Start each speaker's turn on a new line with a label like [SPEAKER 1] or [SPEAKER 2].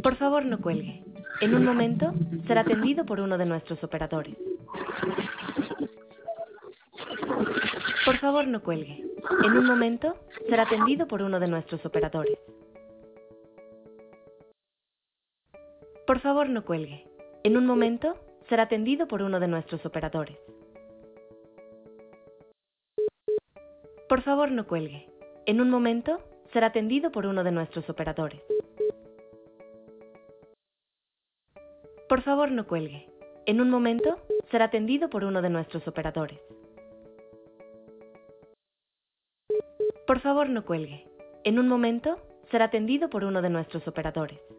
[SPEAKER 1] Por favor, no cuelgue. En un momento será atendido por uno de nuestros operadores. Por favor, no cuelgue. En un momento será atendido por uno de nuestros operadores. Por favor, no cuelgue. En un momento será atendido por uno de nuestros operadores. Por favor, no cuelgue. En un momento será atendido por uno de nuestros operadores. Por favor, no cuelgue. En un momento será atendido por uno de nuestros operadores. Por favor, no cuelgue. En un momento será atendido por uno de nuestros operadores.